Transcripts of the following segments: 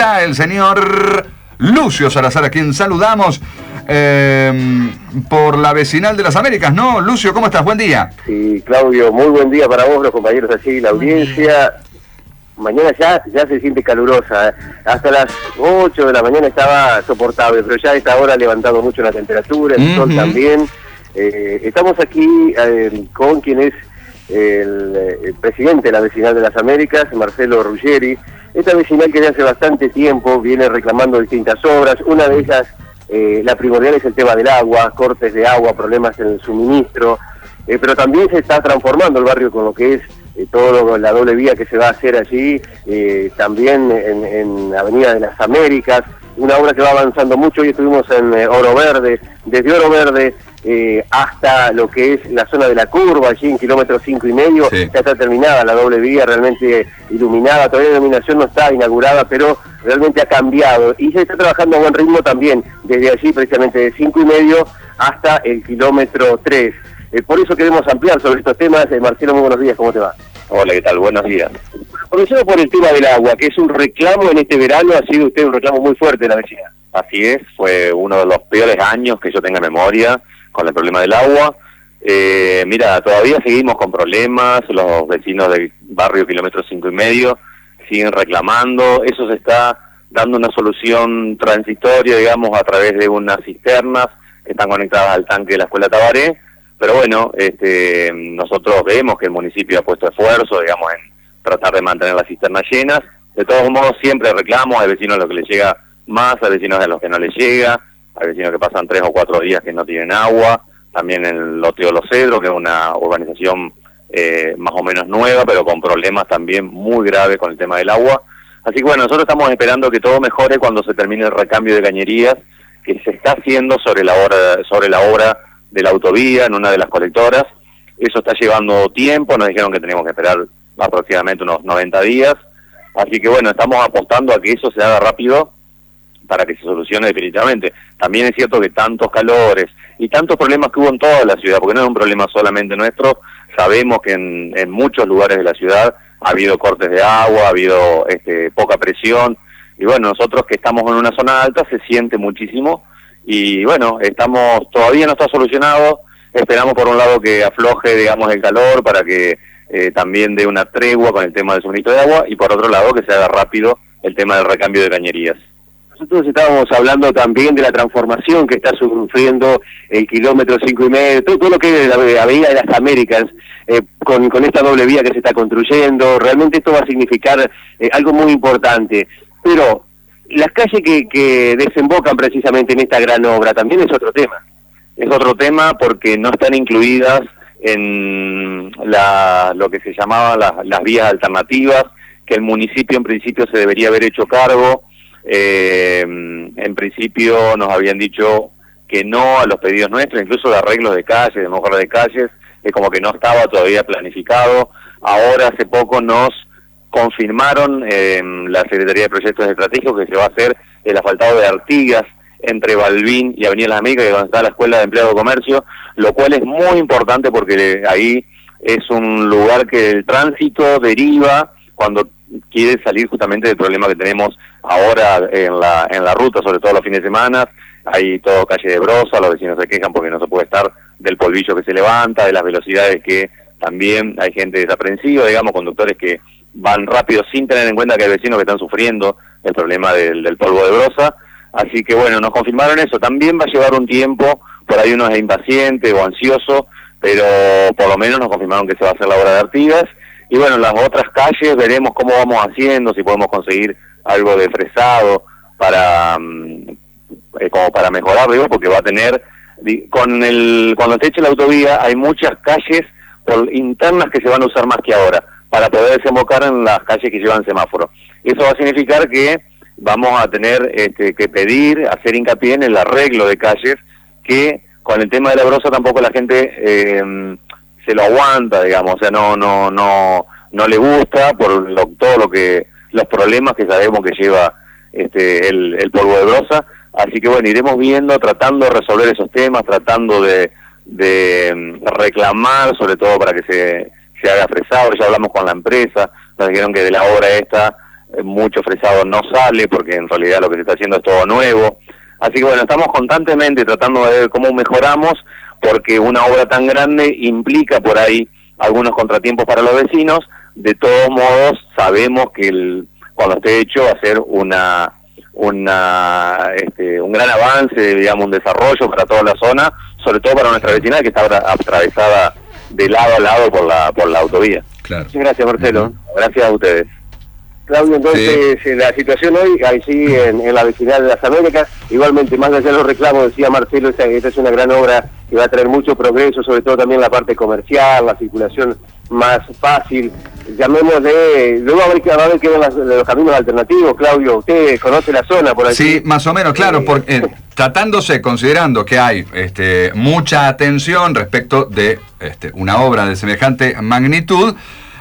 está el señor Lucio Salazar, a quien saludamos por la Vecinal de las Américas, ¿no? Lucio, ¿cómo estás? Buen día. Sí, Claudio, muy buen día para vos, los compañeros allí, la audiencia. Mañana ya se siente calurosa, Hasta las 8 de la mañana estaba soportable, pero ya a esta hora ha levantado mucho la temperatura, el sol también. Estamos aquí con quien es el presidente de la Vecinal de las Américas, Marcelo Ruggeri. Esta vecinal que desde hace bastante tiempo viene reclamando distintas obras. Una de ellas, la primordial, es el tema del agua, cortes de agua, problemas en el suministro, pero también se está transformando el barrio con lo que es todo la doble vía que se va a hacer allí, también en Avenida de las Américas, una obra que va avanzando mucho. Hoy estuvimos en Oro Verde, desde Oro Verde hasta lo que es la zona de la curva, allí en kilómetro 5,5, sí. Ya está terminada la doble vía, realmente iluminada, todavía la iluminación no está inaugurada, pero realmente ha cambiado, y se está trabajando a buen ritmo también, desde allí precisamente de 5,5 hasta el kilómetro 3. Por eso queremos ampliar sobre estos temas. Marcelo, muy buenos días, ¿cómo te va? Hola, ¿qué tal? Buenos días. Comencemos por el tema del agua, que es un reclamo en este verano, ha sido usted un reclamo muy fuerte de la vecina. Así es, fue uno de los peores años que yo tenga memoria con el problema del agua. Mira, todavía seguimos con problemas, los vecinos del barrio kilómetro 5,5 siguen reclamando. Eso se está dando una solución transitoria, digamos, a través de unas cisternas que están conectadas al tanque de la Escuela Tabaré. Pero bueno, nosotros vemos que el municipio ha puesto esfuerzo, digamos, en tratar de mantener las cisternas llenas. De todos modos, siempre reclamos, hay vecinos a los que les llega más, hay vecinos a los que no les llega, hay vecinos que pasan 3 o 4 días que no tienen agua. También en el Loteo Los Cedros, que es una urbanización más o menos nueva, pero con problemas también muy graves con el tema del agua. Así que bueno, nosotros estamos esperando que todo mejore cuando se termine el recambio de cañerías, que se está haciendo sobre la obra de la autovía en una de las colectoras. Eso está llevando tiempo, nos dijeron que teníamos que esperar aproximadamente unos 90 días, así que bueno, estamos apostando a que eso se haga rápido para que se solucione definitivamente. También es cierto que tantos calores y tantos problemas que hubo en toda la ciudad, porque no es un problema solamente nuestro, sabemos que en muchos lugares de la ciudad ha habido cortes de agua, ha habido poca presión, y bueno, nosotros que estamos en una zona alta se siente muchísimo. Y bueno, todavía no está solucionado, esperamos por un lado que afloje, digamos, el calor para que también dé una tregua con el tema del suministro de agua, y por otro lado que se haga rápido el tema del recambio de cañerías. Nosotros estábamos hablando también de la transformación que está sufriendo el kilómetro 5,5, todo lo que es la Avenida de las Américas, con esta doble vía que se está construyendo. Realmente esto va a significar algo muy importante, pero las calles que desembocan precisamente en esta gran obra también es otro tema. Es otro tema porque no están incluidas en lo que se llamaban las vías alternativas, que el municipio en principio se debería haber hecho cargo. En principio nos habían dicho que no a los pedidos nuestros, incluso de arreglos de calles, de mejora de calles, como que no estaba todavía planificado. Ahora hace poco nos confirmaron la Secretaría de Proyectos Estratégicos que se va a hacer el asfaltado de Artigas entre Balbín y Avenida Las Américas, que es donde está la Escuela de Empleado de Comercio, lo cual es muy importante porque ahí es un lugar que el tránsito deriva cuando quiere salir justamente del problema que tenemos ahora en la ruta, sobre todo los fines de semana. Hay todo calle de brosa, los vecinos se quejan porque no se puede estar, del polvillo que se levanta, de las velocidades que también hay gente desaprensiva, digamos, conductores que van rápido sin tener en cuenta que hay vecinos que están sufriendo el problema del polvo de brosa. Así que bueno, nos confirmaron eso. También va a llevar un tiempo, por ahí uno es impaciente o ansioso, pero por lo menos nos confirmaron que se va a hacer la obra de Artigas. Y bueno, las otras calles veremos cómo vamos haciendo, si podemos conseguir algo de fresado como para mejorar, digo, porque va a tener, cuando se eche la autovía, hay muchas calles internas que se van a usar más que ahora, para poder desembocar en las calles que llevan semáforo. Eso va a significar que vamos a tener que pedir, hacer hincapié en el arreglo de calles, que con el tema de la brosa tampoco la gente se lo aguanta, digamos, o sea, no le gusta por los problemas que sabemos que lleva el polvo de brosa. Así que bueno, iremos viendo, tratando de resolver esos temas, tratando de reclamar, sobre todo para que se haga fresado. Ya hablamos con la empresa, nos dijeron que de la obra esta mucho fresado no sale porque en realidad lo que se está haciendo es todo nuevo. Así que bueno, estamos constantemente tratando de ver cómo mejoramos, porque una obra tan grande implica por ahí algunos contratiempos para los vecinos. De todos modos, sabemos que cuando esté hecho va a ser un gran avance, digamos, un desarrollo para toda la zona, sobre todo para nuestra vecinal que está atravesada de lado a lado por la autovía. Claro. Muchas gracias, Marcelo. Gracias a ustedes. Claudio, entonces la situación hoy, allí en la vecinal de las Américas, igualmente más allá de los reclamos, decía Marcelo, esta es una gran obra que va a traer mucho progreso, sobre todo también la parte comercial, la circulación más fácil, llamémosle, luego va a ver qué ven los caminos alternativos. Claudio, usted conoce la zona por allí. Sí, más o menos, claro, porque considerando que hay mucha atención respecto de una obra de semejante magnitud,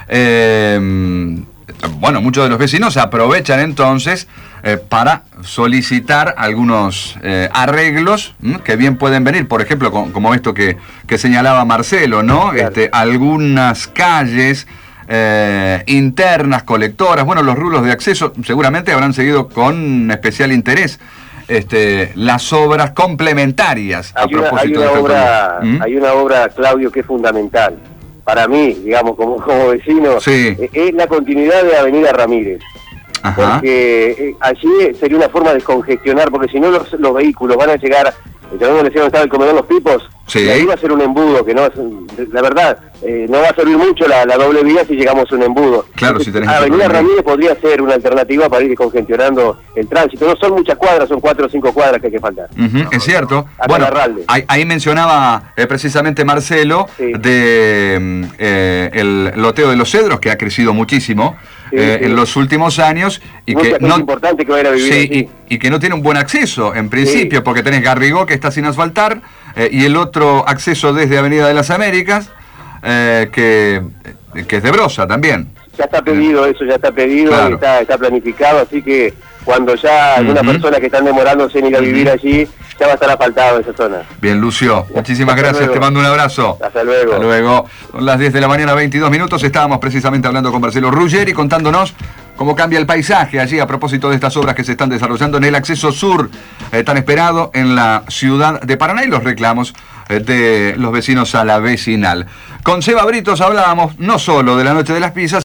bueno, muchos de los vecinos aprovechan entonces para solicitar algunos arreglos que bien pueden venir, por ejemplo, como esto que señalaba Marcelo, ¿no? Claro. Algunas calles internas, colectoras, bueno, los rulos de acceso seguramente habrán seguido con especial interés las obras complementarias a propósito de hay una obra, Claudio, que es fundamental para mí, digamos, como vecino. Sí. Es la continuidad de Avenida Ramírez. Ajá. Porque allí sería una forma de descongestionar, porque si no los vehículos van a llegar, donde estaba el comedor Los Pipos, Sí. y ahí va a ser un embudo, que no es, la verdad, no va a servir mucho la doble vía si llegamos a un embudo. Claro, si tenés Avenida que Ramírez podría ser una alternativa para ir descongestionando el tránsito. No son muchas cuadras, son 4 o 5 cuadras que hay que faltar. Es cierto. Hasta Bueno, Larralde. ahí mencionaba precisamente Marcelo Sí. de el loteo de los cedros, que ha crecido muchísimo Sí, sí. en los últimos años y Mucha que gente importante que va a ir a vivir sí, allí. y que no tiene un buen acceso en principio, Sí. porque tenés Garrigó, que está sin asfaltar, y el otro acceso desde Avenida de las Américas, que es de Brosa también. Ya está pedido eso, ya está pedido, Claro. está planificado, así que cuando ya algunas personas que están demorándose en ir a vivir allí, ya va a estar asfaltado esa zona. Bien, Lucio, muchísimas Hasta gracias, luego. te mando un abrazo. Hasta luego. Hasta luego. Son las 10 de la mañana, 22 minutos. Estábamos precisamente hablando con Marcelo Ruggeri, contándonos cómo cambia el paisaje allí a propósito de estas obras que se están desarrollando en el acceso sur tan esperado en la ciudad de Paraná y los reclamos de los vecinos a la vecinal. Con Seba Britos hablábamos no solo de la Noche de las Pizzas,